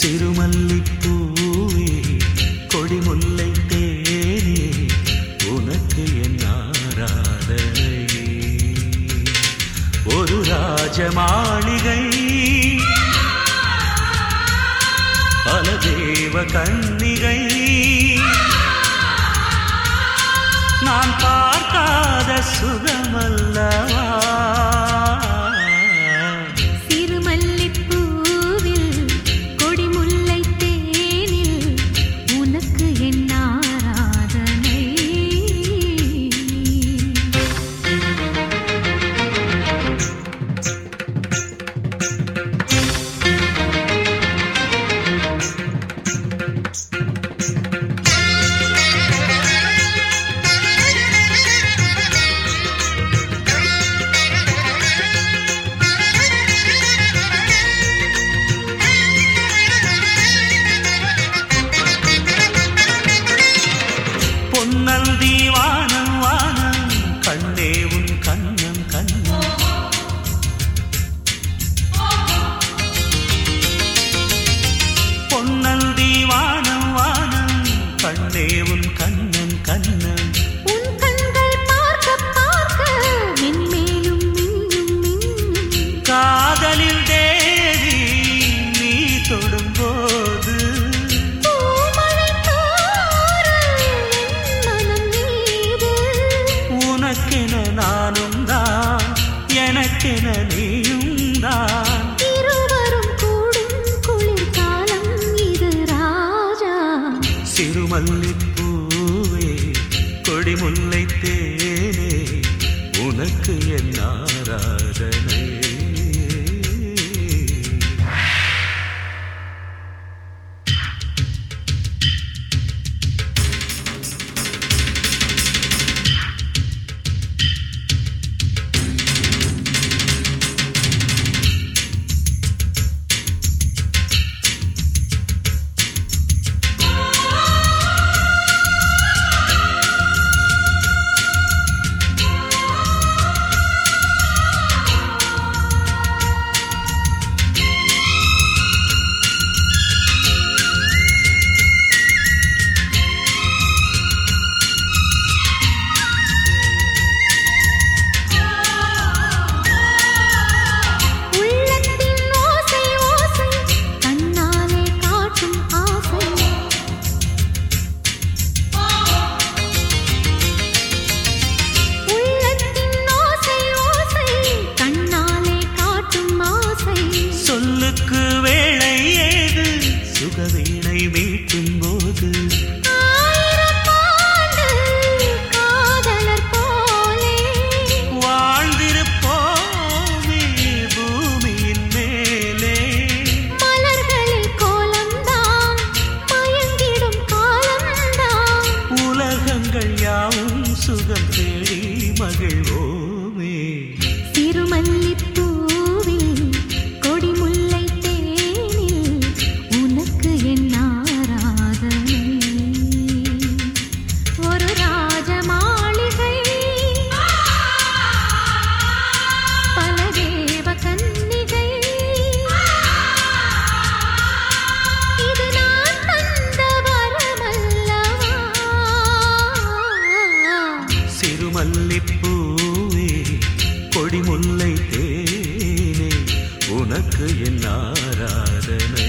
சிறுமல்லிப்பூவே கொடிமுல்லை தேனே உனக்கு என் ஆராதனை. ஒரு ராஜமாளிகை பல தேவ கன்னிகை நான் பார்க்காத சுகமல்லவா. பொன்னல்தி வானம் வானம் கண்ணே உன் கண்ணம் கண்ணம். பொன்னல்தி வானம் வானம் கண்ணே உன் கண்ணம் கண்ணம். உன் கண்கள் பார்க்க பார்க்க மென்மேலும் மின்னும் மின்னும். காதலில் தேவி நீ தொடும்போது உனக்கென நானும் தான் எனக்கென நீயும் தான். இருவரும் கூடும் குளிர்காலம் இது ராஜா. சிறுமல்லிப்பூவே கொடிமுல்லை தேனே உனக்கு என் ஆராதனை. சொல்லுக்கு வேளை ஏது சுகவீணை மீட்டும் போது காதலர் போலே வாழ்ந்திருப்போமே பூமியின் மேலே. மலர்களில் கோலம்தான் மயங்கிடும் காலம்தான். உலகங்கள் யாவும் சுகம் தேடி மகிழ்வோமே. சிறுமல்லிப்பூவில் கொடிமுல்லை தேனில் உனக்கு என் ஆராதனை. ஒரு ராஜமாளிகை பல தேவ கன்னிகை இது நான் தந்த வரமல்லவா. சிறுமல்லிப்பூவே கொடிமுல்லை தேனே உனக்கு என் ஆராதனை.